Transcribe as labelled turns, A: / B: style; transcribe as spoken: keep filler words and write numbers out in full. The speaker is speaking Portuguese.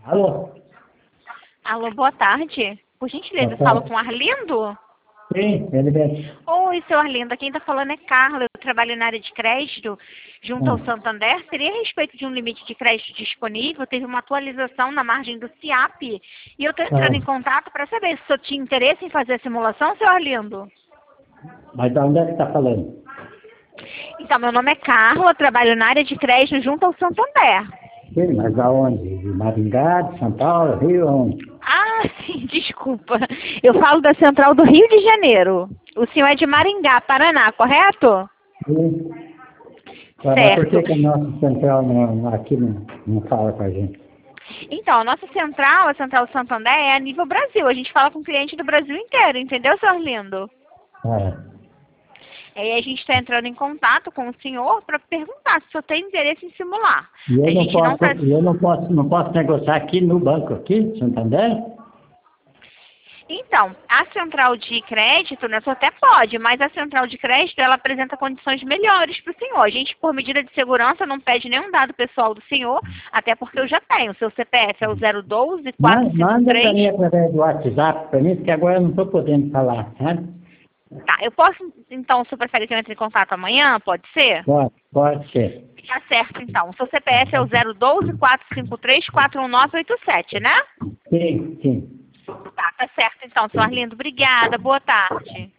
A: Alô?
B: Alô, boa tarde. Por gentileza, eu
A: Boa
B: falo
A: tarde.
B: com Arlindo?
A: Sim, ele mesmo.
B: Oi, seu Arlindo. Quem está falando é Carla. Eu trabalho na área de crédito junto ao
A: Hum.
B: Santander. Seria a respeito de um limite de crédito disponível? Teve uma atualização na margem do SIAP. E eu estou entrando em
A: Ah,
B: contato para saber se o senhor tinha interesse em fazer a simulação, seu Arlindo.
A: mas de onde é que está falando?
B: Então, meu nome é Carla. Eu trabalho na área de crédito junto ao Santander.
A: Sim, mas aonde? De Maringá, de São Paulo, Rio, onde?
B: Ah, sim, desculpa. Eu falo da Central do Rio de Janeiro. O senhor é de Maringá, Paraná, correto?
A: Sim. Ah, mas por
B: Certo.
A: que, que a nossa central não, aqui não, não fala com a gente?
B: Então, a nossa central, a Central Santander, é a nível Brasil. A gente fala com cliente do Brasil inteiro, entendeu, senhor Lindo?
A: Ah,
B: E aí a gente está entrando em contato com o senhor para perguntar se o senhor tem interesse em simular.
A: e
B: A
A: eu não
B: gente não
A: posso,
B: faz...
A: e eu não posso, não posso negociar aqui no banco, aqui, Santander?
B: Então, a central de crédito, né, o senhor até pode, mas a central de crédito, ela apresenta condições melhores para o senhor. A gente, por medida de segurança, não pede nenhum dado pessoal do senhor, até porque eu já tenho. O seu C P F é o zero doze,
A: Ma- Manda para mim
B: quatrocentos e cinquenta e três.
A: através do WhatsApp para mim, porque agora eu não estou podendo falar, sabe?
B: Tá, eu posso, então, se o senhor prefere que eu entre em contato amanhã, pode ser?
A: Pode, pode ser.
B: Tá certo, então. O seu C P F é o zero doze, quatrocentos e cinquenta e três, quatro um nove oito sete, né?
A: Sim, sim.
B: Tá, tá certo, então, seu Arlindo. Obrigada, boa tarde.